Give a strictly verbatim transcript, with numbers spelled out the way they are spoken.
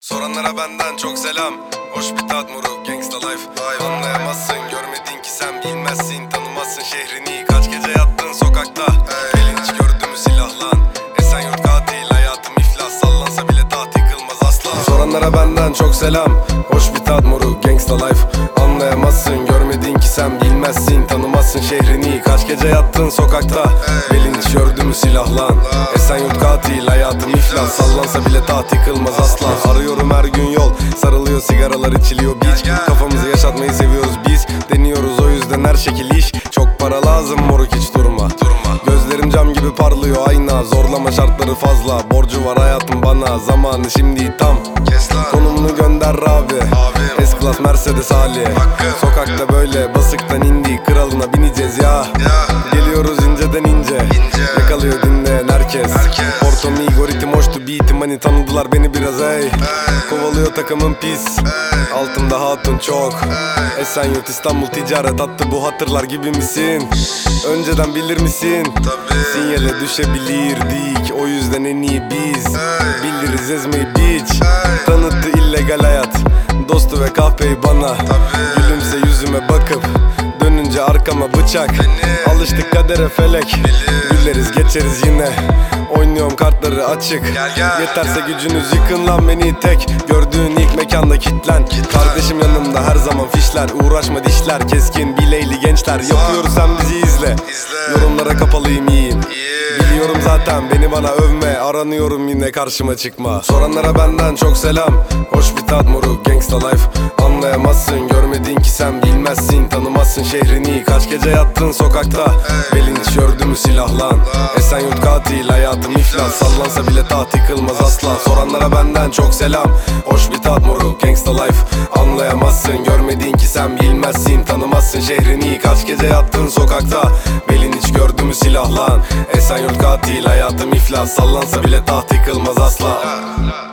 Soranlara benden çok selam. Hoş bir tat moruk, gangsta life. Anlayamazsın, görmedin ki sen bilmezsin. Tanımazsın şehrini, kaç gece yattın sokakta. Elin hiç gördü mü silahlan. Esenyurt katil, hayatım iflas. Sallansa bile taht yıkılmaz asla. Soranlara benden çok selam. Hoş bir tat moruk, gangsta life. Anlayamazsın, görmedin ki sen bilmezsin. Tanımazsın şehrini, kaç gece yattın sokakta. Elin hiç gördü mü silahlan. Esenyurt katil, hayatım iflas. Sallansa bile taht yıkılmaz asla. Arıyorum her gün yol, sarılıyor sigaralar, içiliyor beach. Kafamızı yaşatmayı seviyoruz biz, deniyoruz o yüzden her şekil iş. Çok para lazım moruk, hiç durma, durma. Gözlerim cam gibi parlıyor ayna. Zorlama, şartları fazla. Borcu var hayatım bana, zamanı şimdi tam. Konumunu gönder abi, S-Class Mercedes hali. Sokakta böyle basıktan indi, kralına bineceğiz ya, ya. Geliyoruz inceden ince, ince. Yakalıyor dinleyen herkes, herkes. Porto Migo ritim hoştu, beatim hani tanıdılar beni biraz ey, ey. Kovalıyor takımın pis, ey. Altımda hatun çok, ey. Esenyurt İstanbul ticaret attı, bu hatırlar gibi misin? Önceden bilir misin? Tabii. Sinyale düşebilirdik, o yüzden en iyi biz, ey. Biliriz ezmeyi bitch, ey. Tanıttı illegal hayat, dostu ve kahveyi bana. Tabii. Gülümse yüzüme bakıp, dönünce arkama bıçak. Beni. Alıştık kadere felek, bilir. Güleriz geçeriz yine. Oynuyorum kartları açık, gel, gel, yeterse gel. Gücünüz yıkın lan beni tek. Gördüğün ilk mekanda kitlen, kitlen. Kardeşim yanımda her zaman fişler. Uğraşma dişler keskin, bileyli gençler. Sağ. Yapıyoruz sen bizi izle, izle. Yorumlara kapalıyım iyiyim, yeah. Biliyorum zaten beni bana övme. Aranıyorum yine karşıma çıkma. Soranlara benden çok selam. Hoş bir tat moruk, gangsta life. Anlayamazsın, görmedin ki sen bilmezsin. Tanımazsın şehrini, kaç gece yattın sokakta. Hey. Belin hiç gördü mü silahlan. Esenyurt katil, hayatım iflas. Sallansa bile taht yıkılmaz asla. Soranlara benden çok selam. Hoş bir tat moruk, gangsta life. Anlayamazsın, görmedin ki sen bilmezsin. Tanımazsın şehrini, kaç gece yattın sokakta. Belin hiç gördü mü silahlan. Esenyurt katil, hayatım iflas. Sallansa bile taht yıkılmaz asla.